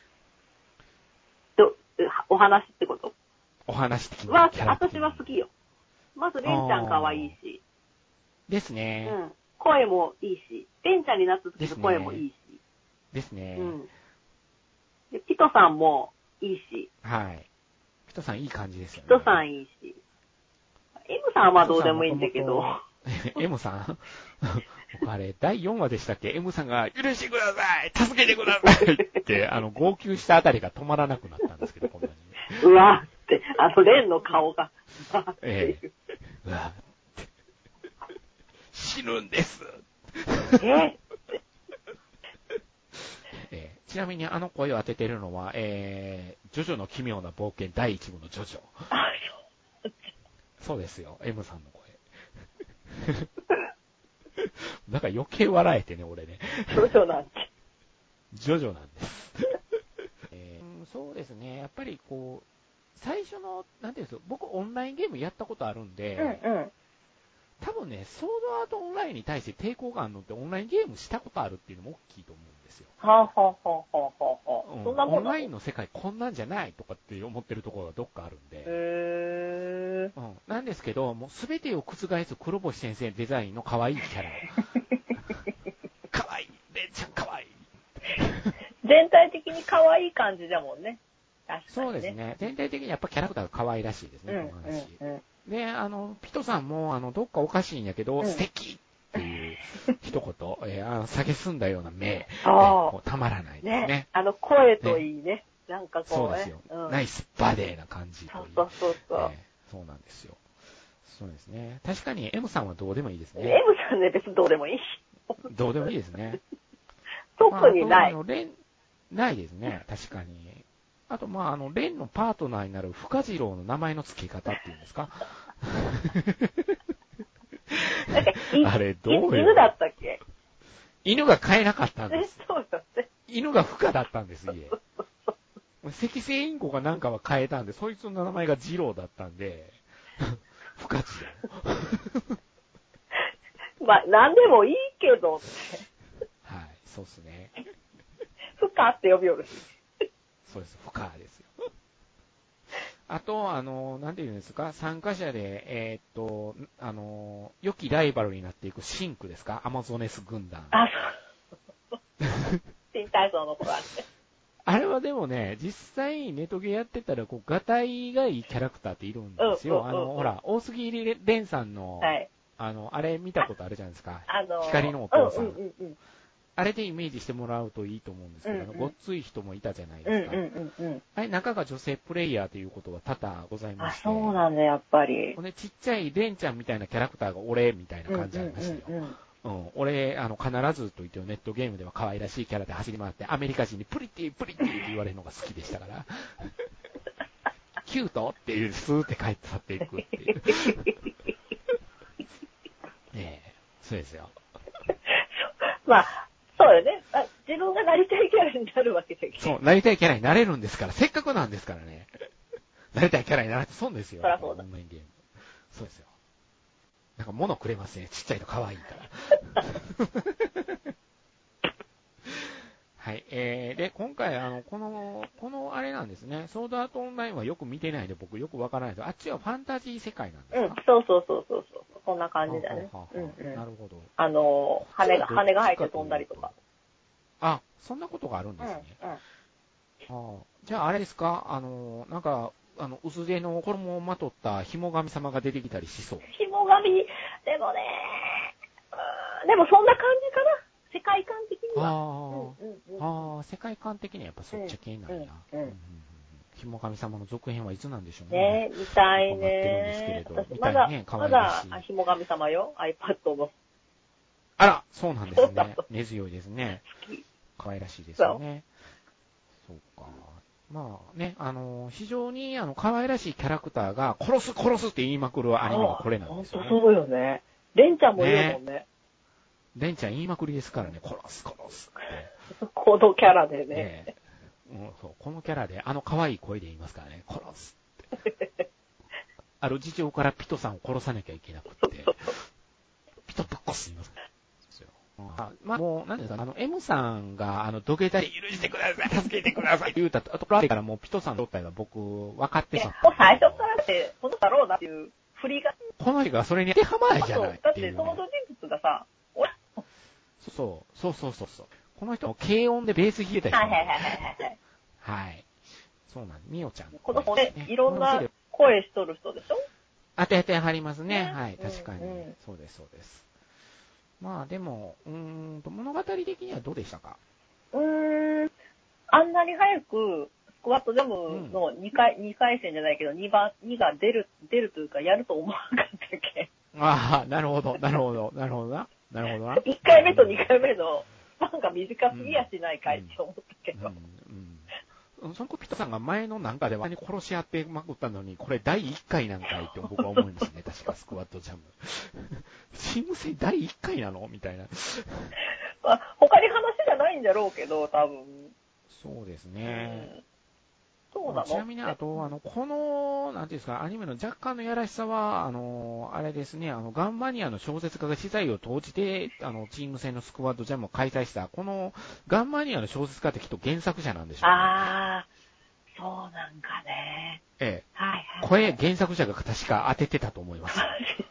ど、お話ってこと？ お話的に。 は、私は好きよ。まず、レンちゃん可愛いし。 ですね。 うん。声もいいし。レンちゃんになった時の声もいいし。 ですね。 うん。で、ピトさんもいいし。 はい。ピトさんいい感じですよね。 ピトさんいいし。エムさんはどうでもいいんだけど。 エムさん僕あれ、だいよんわでしたっけ？ エム さんが、許してください助けてくださいって、あの、号泣したあたりが止まらなくなったんですけど、こんなに。 うわって、あの、レンの顔が。 ええ。うわって。死ぬんです。 ええー、ちなみにあの声を当ててるのは、えー、ジョジョの奇妙な冒険だいいち部のジョジョ。そうですよ、M さんの声。なんか余計笑えてね、俺ね。 ジョジョなんて。 ジョジョなんです。えー、そうですね、やっぱりこう、最初の、なんていうんですか、僕オンラインゲームやったことあるんで、うんうん、多分ね、ソードアートオンラインに対して抵抗があるのってオンラインゲームしたことあるっていうのも大きいと思うんですよ。 はあ、はあはあはあはあ、 うん、そんなもんオンラインの世界こんなんじゃないとかって思ってるところがどっかあるんで。へー。うん。なんですけど、もうすべてを覆す黒星先生デザインの可愛いキャラ。可愛いレンちゃん可愛い全体的に可愛い感じだもんね。確かにね。 そうですね。全体的にやっぱキャラクターが可愛らしいですね、うん、この話。うんうんで、あの、ピトさんも、あの、どっかおかしいんやけど、うん、素敵っていう一言、えー、あの、蔑んだような目、こうたまらないですね。ねあの、声といいね。ねなんかこう、ね。 そうですよ、うん。ナイスバデーな感じという。 そうそうそう、 えー。そうなんですよ。そうですね。確かに M さんはどうでもいいですね。 M さんね、別にどうでもいい。 どうでもいいですね。 特にない。 まあ、あのレンないですね、確かに。あと、まあ、あの、レンのパートナーになる深次郎の名前の付け方っていうんですかあれ、どうよ。 犬だったっけ？ 犬が飼えなかったんです。 そうだね。 犬が深だったんです、家。赤星インコがなんかは飼えたんで、そいつの名前が次郎だったんで、深次郎。 まあ、なんでもいいけどって。 はい、そうっすね。 深って呼びよるし。 そうです、深ですよ。あと、あの、なんていうんですか、参加者で、えー、っと、あの、良きライバルになっていくシンクですか、アマゾネス軍団。 あ、そう。新体操の子があって。 あれはでもね、実際ネトゲやってたら、こう、ガタイがいいキャラクターっているんですよ。うんうんうんうん、あの、ほら、大杉蓮さんの、はい、あの、あれ見たことあるじゃないですか。あのー、光のお父さん。うんうんうん、あれでイメージしてもらうといいと思うんですけど、うんうん、ごっつい人もいたじゃないですか。うんうんうんうん、あれ、中が女性プレイヤーということは多々ございまして。 あ、そうなんだ、やっぱり。 ね、ちっちゃいレンちゃんみたいなキャラクターが俺みたいな感じありましたよ。うんうんうんうん、俺、あの、必ずと言ってネットゲームでは可愛らしいキャラで走り回って、アメリカ人にプリティプリティって言われるのが好きでしたから。キュートっていう、スーって帰って去っていくっていう。ねえ、そうですよ。 まあ、そうよね。あ、自分がなりたいキャラになるわけだけど。 そう、なりたいキャラになれるんですから、せっかくなんですからね。なりたいキャラにならって損ですよ。 そりゃそうだ。 オンラインゲーム。そうですよ。なんか物くれますね。ちっちゃいと可愛いから。ははい。えー、で、今回、あの、この、このあれなんですね。ソードアートオンラインはよく見てないんで、僕よくわからないです。あっちはファンタジー世界なんですか？ うん、そうそうそうそうそう。そんな感じだね。 ははははうんうん。 なるほど。 あの、羽が、羽が生えて飛んだりとか。 あ、そんなことがあるんですね。 うん、うん。 あじゃあ、あれですか、あの、なんか、あの、薄手の衣をまとった紐神様が出てきたりしそう。 紐神、でもね、うん、でもそんな感じかな。世界観的には。 あ、 うんうんうん、 あ、世界観的にはやっぱそっち系なんや。うんうんうん、 紐神様の続編はいつなんでしょうね。ね、見たいね。 待ってるんですけれど、見まだ、 たいね、可ま愛らしい。 だ、紐神様よ、iPad の。 あら、そうなんですね。根強いですね。可愛らしいですよね。そうか。まあね、あの、非常にあの可愛らしいキャラクターが殺す殺すって言いまくるアニメがこれなんですよね。 ほんとそうよね。レンちゃんも言うもんね。 レンちゃん言いまくりですからね、殺す殺すって。このキャラでね。 ねうん、そうこのキャラで、あの可愛い声で言いますからね、殺すって。ある事情からピトさんを殺さなきゃいけなくって、ピトぶっこす言います。あまあ、もう、なんですか、あの、M さんが、あの、土下座で許してください、助けてくださいって言うたと、あとからもうピトさんの状態は僕、分かってしまった。 もう最初からって、このだろうなっていう振りが。 この人がそれに当てはまないじゃないっていう、ね。 だって、登場人物がさ、 そう、そうそうそうそう。この人も軽音でベース弾いてた人、 はいはいはいはいはい。 はい。そうなんです。ミオちゃん、ね。 この子ね、いろんな声しとる人でしょ？ 当ててはりますね。 ね、 はい、確かに、うんうん。そうです、そうです。まあでも、うーんと、物語的にはどうでしたか？ うーん、あんなに早く、スクワットジャムのにかい、うん、にかい戦じゃないけど、にばん、にが出る、出るというか、やると思わなかったっけ？ ああ、なるほど、なるほど、なるほどな。なるほどな。 いっかいめとにかいめのスパンが短すぎやしないかいって思ったけど。うんうんうん、その子ピトさんが前のなんかでは殺し合ってまくったのに、これだいいっかいなんかいって僕は思いますね。確かスクワットジャム。チーム戦だいいっかいなのみたいな。 まあ、他に話じゃないんだろうけど、多分。 そうですね。うん、 そうなの？ ちなみに、あと、あの、この、なんていうんですか、アニメの若干のやらしさは、あの、あれですね、あの、ガンマニアの小説家が資材を投じて、あの、チーム戦のスクワットジャムを開催した、この、ガンマニアの小説家ってきっと原作者なんでしょうね。 ああ、そうなんかね。 ええ。 はいはい、はい。 これ、原作者が確か当ててたと思います。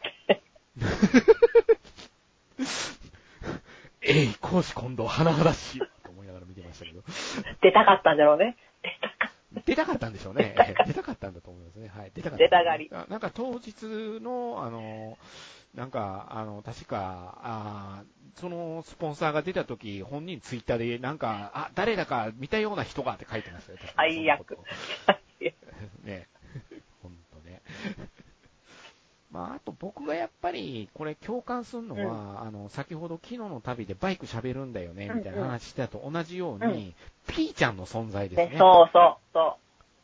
えい、講師今度、甚だしい。と思いながら見てましたけど。 出たかったんだろうね。 出たかったんでしょうね。出たかったんだと思いますね。はい。出たかった、ね。 出たがり。 なんか当日の、あの、なんか、あの、確か、あそのスポンサーが出た時、本人ツイッターで、なんか、あ、誰だか見たような人がって書いてましたよ。 最悪。 ね。ほんとね。まあ、あと僕がやっぱり、これ共感するのは、うん、あの、先ほど昨日の旅でバイク喋るんだよね、みたいな話してたと同じように、うん、ピーちゃんの存在ですね。ね、 そうそうそう。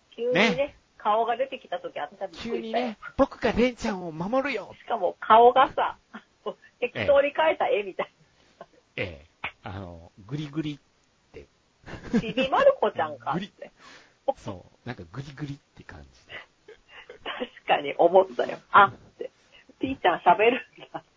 急にね、ね顔が出てきたとき、あんたびっくりしたよ。 急にね、僕がレンちゃんを守るよ。 しかも顔がさ、適当に描いた絵みたいな。 ええ。あの、グリグリって。 ちびまる子ちゃんかって。 そう。なんかグリグリって感じで。 確かに思ったよ。あって。ピーちゃん喋るんだって。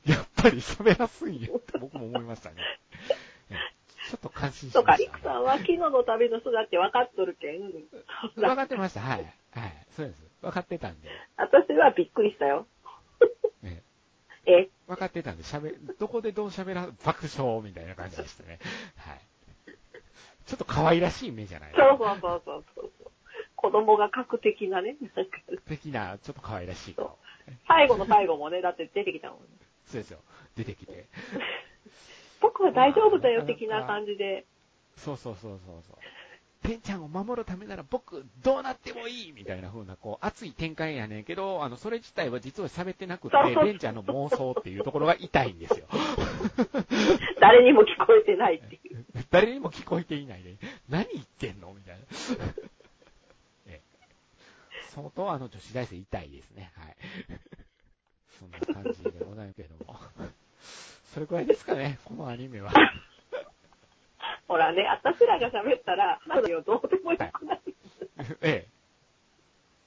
やっぱり喋らすぎよって僕も思いましたね。ちょっと感心しました、ね。 そうか、リクさんは昨日の旅の人だって分かっとるけん。 分かってました。はい。はい。そうです。分かってたんで。 私はびっくりしたよ。 ね、 え分かってたんで、喋、どこでどう喋ら、爆笑みたいな感じでしたね。はい。ちょっと可愛らしい目じゃないですか。 そうそうそうそうそう。子供が描く的なね。なんか的な、ちょっと可愛らしい顔。 最後の最後もね、だって出てきたもんね。 そうですよ。出てきて。 僕は大丈夫だよ、的な感じで。 そうそうそうそうそう。ペンちゃんを守るためなら僕どうなってもいいみたいな風なこう熱い展開やねんけど、あのそれ自体は実は喋ってなくて、ペンちゃんの妄想っていうところが痛いんですよ。 誰にも聞こえてないっていう。 誰にも聞こえていないで、何言ってんのみたいな。え相当あの女子大生痛いですね。はい。そんな感じでございますけども。それくらいですかね、このアニメは。 ほらね、私らが喋ったら、なんだよ、どうでもよくない。 ええ。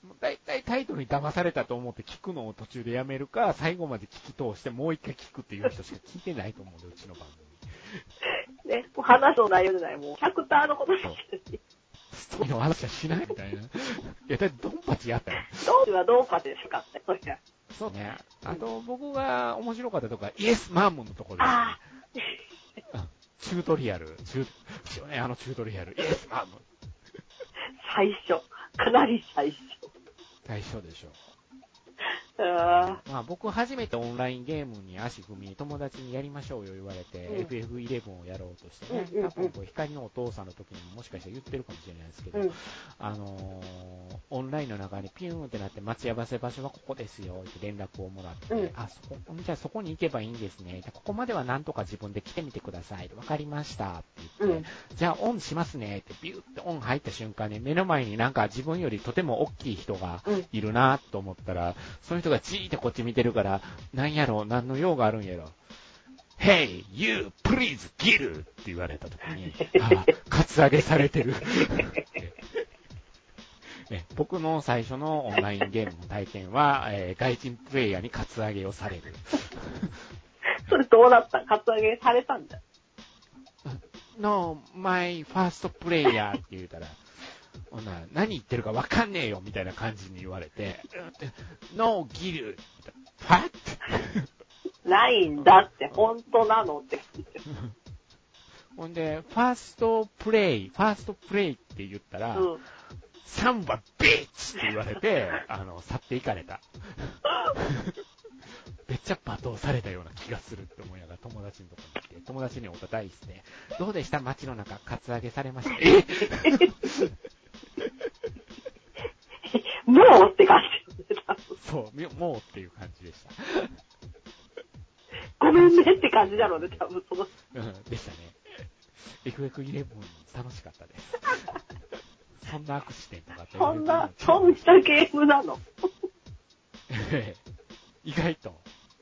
だいたいタイトルに騙されたと思って聞くのを途中でやめるか、最後まで聞き通してもう一回聞くっていう人しか聞いてないと思うんで、うちの番組。ね、もう話の内容じゃない、もうキャラクターのことですし。 ストーリーの話はしないみたいな。いや、だってドンパチやったよ。 ドンチはドンパチですかって、そりゃ。 そうね。あと、僕が面白かったところは、イエスマームのところです、ね。ああ。チュートリアル。チュー、ね、あのチュートリアル。イエスマーム。 最初。かなり最初。 最初でしょ。 あまあ僕初めてオンラインゲームに足踏み、友達にやりましょうよ言われて、うん、エフエフイレブン をやろうとしてね、うんうんうん、多分こう光のお父さんの時にももしかしたら言ってるかもしれないですけど、うん、あのー、オンラインの中にピューンってなって待ち合わせ場所はここですよって連絡をもらって、うん、あ、そこ、じゃあそこに行けばいいんですね。ここまではなんとか自分で来てみてください。わかりましたって言って、うん、じゃあオンしますねってビューってオン入った瞬間に目の前になんか自分よりとても大きい人がいるなと思ったら、その人がじーってこっち見てるから、なんやろ、何の用があるんやろ。Hey, you, please, kill! って言われたときに、あ、カツアゲされてる。ね、僕の最初のオンラインゲームの体験は、えー、外人プレイヤーにカツアゲをされる。 それどうだった？カツアゲされたんだ。 No, my first player って言うたら、ほな何言ってるかわかんねえよみたいな感じに言われて、No, kill! はっないんだって、本当なのって。 ほんで、ファーストプレイ、ファーストプレイって言ったら、うん、サンバビッチって言われて、あの、去っていかれた。めっちゃ罵倒されたような気がするって思いながら友達のとこに行って、友達におたたいして、どうでした街の中、カツアゲされました。えもうって感じでした。 そう、もうっていう感じでした。 ごめんねって感じだろうね、多分その。 うん、でしたね。エフエフイレブン 楽しかったです。そんなアクシデントがあって。 そんな、そんなゲームなの意外と。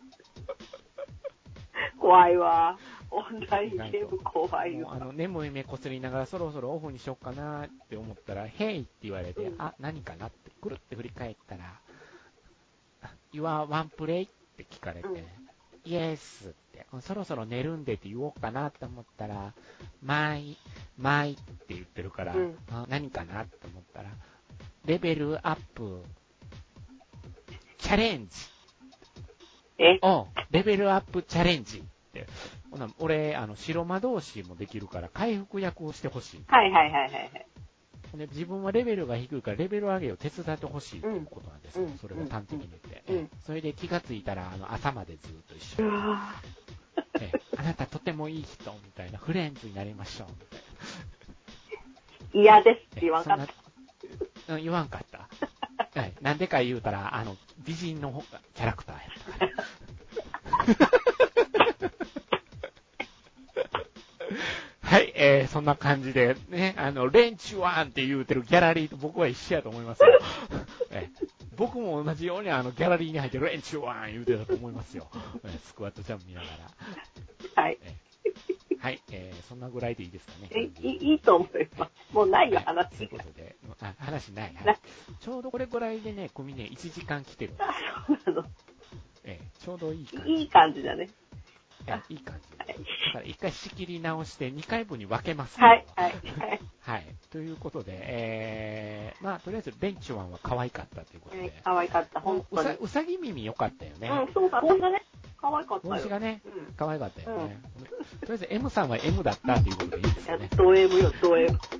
怖いわ。オンラインゲーム怖いわ。 あの、眠い目こすりながらそろそろオフにしよっかなって思ったら、ヘイって言われて、うん、あ、何かなってくるって振り返ったら、Your one play って聞かれて、うん、イエスって、そろそろ寝るんでって言おうかなって思ったら、マイ、マイって言ってるから、うん、何かなって思ったら、レベルアップ、チャレンジ。 えおレベルアップチャレンジって。ほな俺、あの、白魔導士もできるから、回復役をしてほしい。 はいはいはいはい。 で自分はレベルが低いからレベル上げを手伝ってほしいということなんですよ、うん、それを端的に言って、うん、それで気がついたらあの朝までずっと一緒に、えあなたとてもいい人みたいなフレンズになりましょうみたいな嫌ですって言わんかった、 うん、言わんかった、はい、なんでか言うたらあの美人のキャラクターやったからはい、えー、そんな感じで、ね、あの、レンチワンって言うてるギャラリーと僕は一緒やと思いますよ。えー、僕も同じようにあの、ギャラリーに入ってレンチワン言うてたと思いますよ。えー、スクワットジャンプ見ながら。はい。 えー、はい、えー、そんなぐらいでいいですかね。 え、いい、いいと思います。もうないよ、話。 はい、ということで、あ、話ない、はい。ちょうどこれぐらいでね、組ね、いちじかん来てるんですよ。えー、ちょうどいい感じ。 いい感じだね。 いい感じ。だから一回仕切り直してにかいぶんに分けます。 はい、はい、はい。 はい。ということで、えー、まあ、とりあえず、レンチュワンは可愛かったということで。はい、 可愛かった、ほんとに。 うさぎ耳良かったよね。 うん、そうだ、帽子がね、可愛かったよ。 帽子がね、可愛かったよね。とりあえず、M さんは M だったということでいいですよね。 ド M よ、ド M。